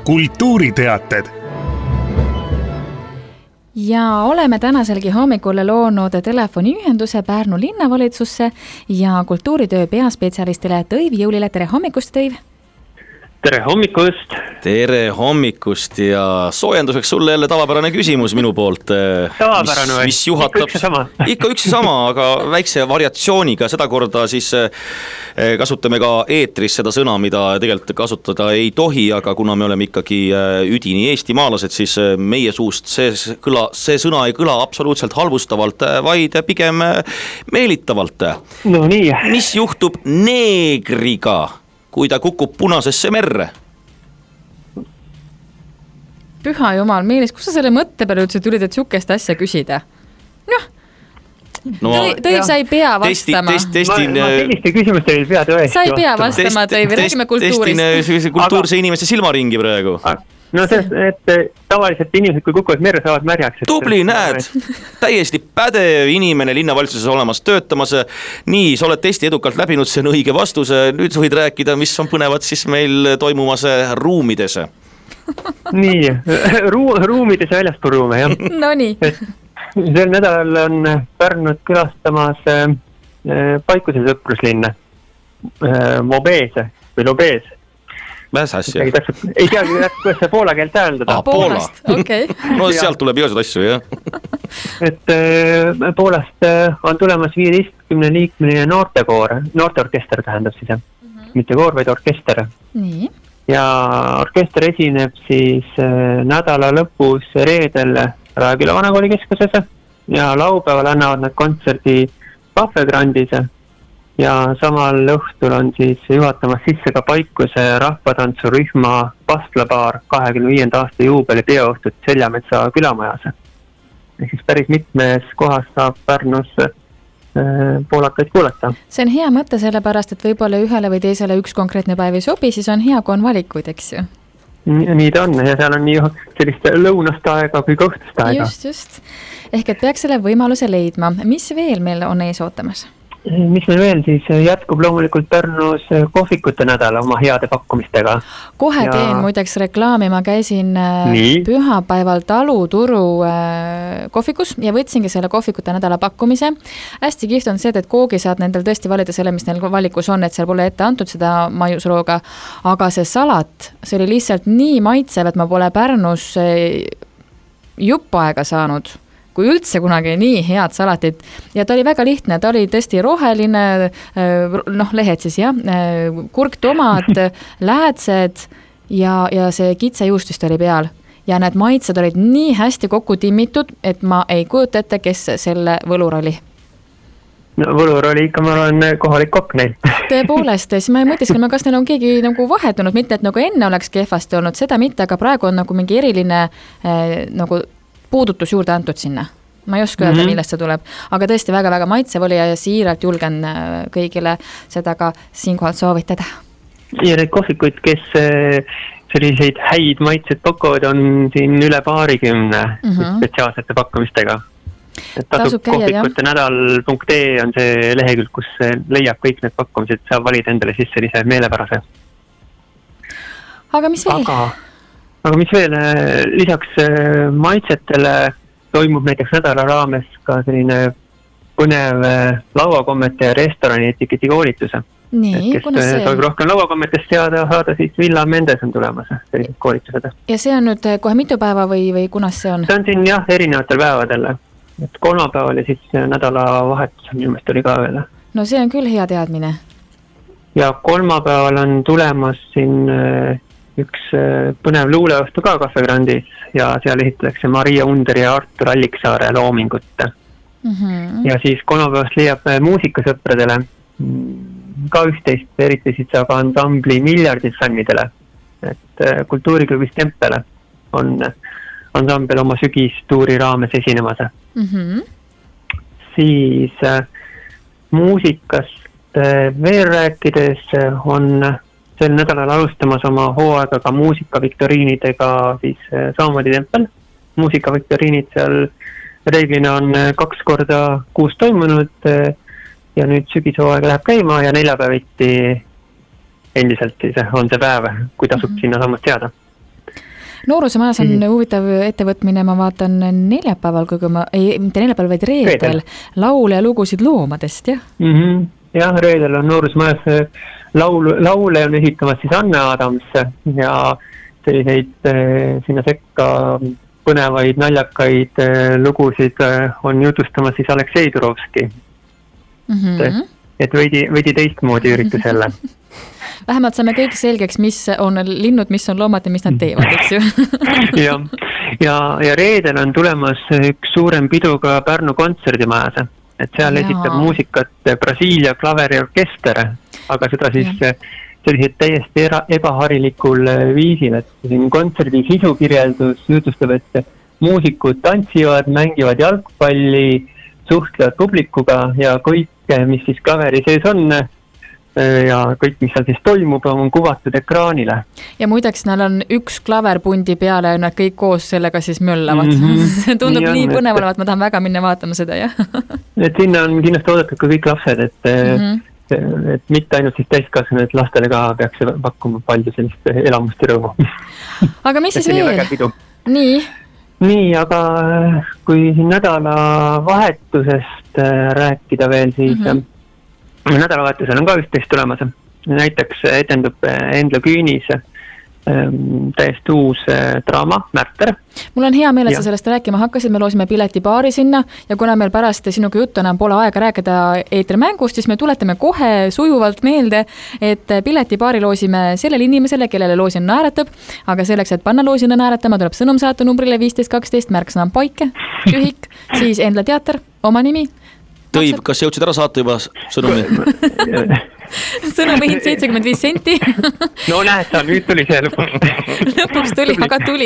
kultuuriteated. Ja oleme tänaselgi hommikul loonud telefoniühenduse Pärnu linnavalitsusse ja kultuuritöö peaspetsialistile Tõiv Jõulile. Tere hommikust, Tõiv! Tere hommikust! Tere hommikust ja soojenduseks sulle jälle tavapärane küsimus minu poolt. Tavapärane või? Mis juhatab... Ikka üks ja sama, aga väikse variatsiooniga. Seda korda siis kasutame ka eetris seda sõna, mida tegelikult kasutada ei tohi, aga kuna me oleme ikkagi üdini eestimaalased, siis meie suust see sõna ei kõla absoluutselt halvustavalt, vaid pigem meelitavalt. No nii. Mis juhtub neegriga, kui ta kukub punasesse merre? Püha jumal, Meelis, kus sa selle mõtte peale üldse tulid, et sukest asja küsida? Tõiv, sa ei pea vastama. Ma selliste küsimuste ei pea tõesti vastama. Sa ei pea vastama, Tõiv, räägime kultuurist. Testin kultuurse inimeste silmaringi praegu. No see, et tavaliselt inimesed, kui kukuvad merre, saavad märjaks. Tubli, näed, täiesti pädev inimene linnavalitsuses olemas töötamas. Nii, sa oled testi edukalt läbinud, see on õige vastus. Nüüd võid rääkida, mis on põnevad siis meil toimumas ruumides. Nii, ruumides ja väljaspool ruume, jah. No nii. Sel nädalal on Pärnut külastamas Paikuse sõpruslinna. Mobeese või Lobeese. Vähes asja. Ei tea, kuidas see poola keelt tähendada. Poolast, okei. No sealt tuleb igasuguseid asju, jah. Et Poolast on tulemas 15-liikmeline noorteorkester tähendab siis, mitte koor, vaid orkester. Nii. Ja orkester esineb siis nädala lõpus reedel Raeküla Vanakooli keskuses ja laupäeval annavad nad kontserdi Kahvegrandis. Ja samal õhtul on siis juhatamas sisse ka Paikuse rahvatantsurühma Pastlabaar 25. aasta juubeli peoõhtut Seljametsa külamajas. Ja siis päris mitmes kohas saab Pärnus poolakaid kuulata. See on hea mõte sellepärast, et võib-olla ühele või teisele üks konkreetne päev ei sobi, siis on hea, kui on valikuid, eks ju? Nii ta on ja seal on nii sellist lõunast aega kui ka õhtust aega. Just. Ehk et peaks selle võimaluse leidma. Mis veel meil on ees ootamas? Mis meil veel siis jätkub loomulikult Pärnus kohvikute nädala oma heade pakkumistega. Kohe teen muideks reklaami, ma käisin pühapäeval Taluturu kohvikus ja võtsingi selle kohvikute nädala pakkumise. Hästi kihvt on see, et koogi saad nendel tõesti valida selle, mis neil valikus on, et seal pole ette antud seda maiusrooga, aga see salat, see oli lihtsalt nii maitsev, et ma pole Pärnus jupp aega saanud, kui üldse kunagi nii head salatit. Ja ta oli väga lihtne, ta oli tõesti roheline, lehed siis jah, kurktomad, läätsed ja see kitsejuustust oli peal. Ja need maitsed olid nii hästi kokku timmitud, et ma ei kujuta ette, kes selle võlur oli. No võlur oli ikka, ma olen kohalik kokk neil. Tõepoolest, siis ma mõtlesin, kas neil on keegi nagu vahetunud, mitte et nagu enne oleks kehvasti olnud, seda mitte, aga praegu on nagu mingi eriline nagu puudutus juurde antud sinna. Ma ei oska öelda, millest see tuleb. Aga tõesti väga-väga maitsev oli ja siiralt julgen kõigile seda ka siinkohal soovitada. Ja need kohvikuid, kes selliseid häid maitseid pakuvad, on siin üle 20 spetsiaalsete pakkumistega. Tasub kohvikute nädal.ee on see lehekülg, kus leiab kõik need pakkumised, saab valida endale siis sellise meelepärase. Aga mis veel? Aga mis veel, lisaks maitsetele toimub näiteks nädala raames ka selline põnev lauakommete ja restorani etiketi koolituse. Nii, kes soovib rohkem lauakommetest saada, siis Villa Mendes on tulemas sellised koolitused. Ja see on nüüd kohe mitu päeva või kunas see on? See on siin jah, erinevatel päevadel. Et kolmapäeval ja siis nädala vahetus minu meelest oli ka veel. No see on küll hea teadmine. Ja kolmapäeval on tulemas siin üks põnev luuleõhtu ka Kahvegrandis ja seal esitletakse Maria Underi ja Artur Alliksaare loomingut. Ja siis kolmapäevast leiab muusikasõpradele ka üht-teist, eriti siis aga ansambli Miljardid fännidele. Et kultuuriklubis Tempele on ansambel oma sügistuuri raames esinemas. Siis muusikast veel rääkides on sel nädalal alustamas oma hooaega ka muusikaviktoriinidega siis samamoodi Tempel. Muusikaviktoriinid seal reeglina on 2 korda kuus toimunud ja nüüd sügishooaeg läheb käima ja neljapäeviti endiselt siis on see päev, kui tasub sinna sammast seada. Noorusemajas on huvitav ettevõtmine, ma vaatan neljapäeval, mitte neljapäeval, vaid reedel, laule ja lugusid loomadest, jah? Jah, reedel on Noorusemajas laule on esitamas siis Anne Adams ja selliseid sinna sekka põnevaid, naljakaid lugusid on jutustamas siis Aleksei Turovski. Et veidi teistmoodi üritus jälle. Vähemalt saame kõik selgeks, mis on linnud, mis on loomad ja mis nad teevad, eks ju? ja reedel on tulemas üks suurem pidu ka Pärnu kontserdimajas, et seal esitab muusikat Brasiilia klaveriorkester, aga seda siis sellised täiesti ebaharilikul viisil, et siin kontserdi sisukirjeldus jutustab, et muusikud tantsivad, mängivad jalgpalli, suhtlevad publikuga ja kõik, mis siis klaveri sees on ja kõik, mis seal siis toimub, on kuvatud ekraanile. Ja muideks, neil on üks klaverpundi peale ja nad kõik koos sellega siis möllavad. See tundub nii põneval, et ma tahan väga minna vaatama seda, jah? Et sinna on kindlasti oodatud ka kõik lapsed, et mitte ainult siis täiskasvanud, et lastele ka peaks pakkuma palju sellist elamust ja rõõmu. Aga mis siis veel? Nii, aga kui siin nädalavahetusest rääkida veel, siis nädalavahetusel on ka üht-teist tulemas. Näiteks etendub Endla Küünis täiesti uus draama, Märter. Mul on hea meel, et sa sellest rääkima hakkasid, me loosime piletipaari sinna ja kuna meil pärast sinuga juttu enam pole aega rääkida eetrimängust, siis me tuletame kohe sujuvalt meelde, et piletipaari loosime sellele inimesele, kellele loosin naeratab, aga selleks, et panna loosina naeratama, tuleb sõnum saata numbrile 1512, märksõna on paike, tühik, siis Endla teater, oma nimi. Tõiv, kas jõudsid ära saata juba sõnumi? Sõnumi hind 75 senti. No näed sa, nüüd tuli see lõpuks. Lõpuks tuli, aga tuli.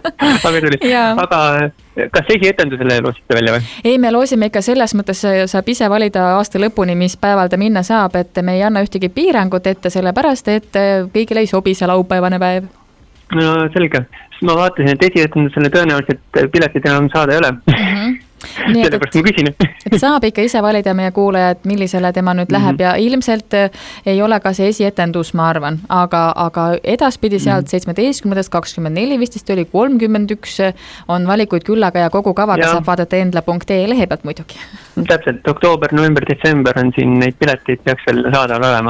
Aga kas esietendusele loosite välja või? Ei, me loosime ikka selles mõttes, saab ise valida aasta lõpuni, mis päeval ta minna saab, et me ei anna ühtegi piirangut ette sellepärast, et kõigile ei sobi see laupäevane päev. No selge, ma vaatasin, et esietendusele tõenäoliselt piletid enam saada ei ole. Sellepärast ma küsin. Et saab ikka ise valida meie kuulajad, millisele tema nüüd läheb ja ilmselt ei ole ka see esietendus, ma arvan, aga edaspidi sealt 17. 24 vistist oli 31 on valikuid küllaga ja kogu kavaga saab vaadata endla.ee lehe pealt muidugi. Täpselt, oktoober, november, detsember on siin neid pileteid peaks veel saada olema.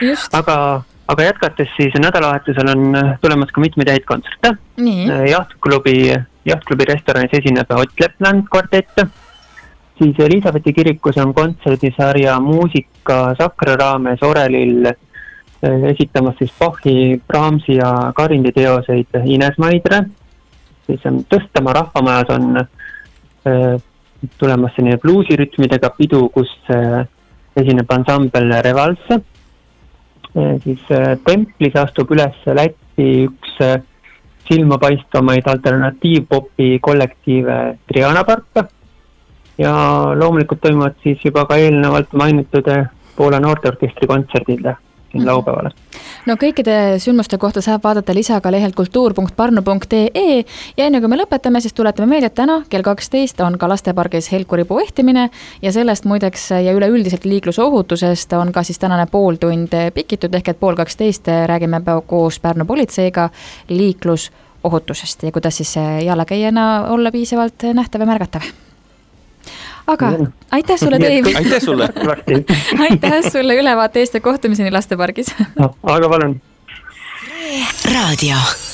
Aga jätkates siis nädalavahetusel on tulemas ka mitmeid häid kontserte. Jahtklubi restoranis esineb Ott Lepland kvartett, siis Elisabethi kirikus on kontserdisarja muusika Sakra raames Orelil esitamas siis Bachi, Brahmsi ja Karindi teoseid Ines Maidre, siis on Tõstamaa rahvamajas on tulemas selline bluusirütmidega pidu, kus esineb ansambel Revalse, siis Templis astub üles Läti üks silmapaistvamaid alternatiivpopi kollektiive Triana Parka ja loomulikult toimuvad siis juba ka eelnevalt mainitud Poola noorteorkestri kontserdile siin laupäevale. No kõikide sündmuste kohta saab vaadata lisaga lehelt kultuur.parnu.ee ja enne kui me lõpetame, siis tuletame meelde, et täna kell 12 on ka lastepargis helkuripuu ehtimine ja sellest muideks ja üleüldiselt liiklusohutusest on ka siis tänane pooltund pikitud ehk et 11:30 räägime koos Pärnu politseiga liiklusohutusest ja kuidas siis jalakäijana olla piisavalt nähtav ja märgatav. Aga aitäh sulle, Dave! Aitäh sulle! Aitäh sulle ülevaate eest ja kohtumiseni lastepargis! Aga palun! Raadio.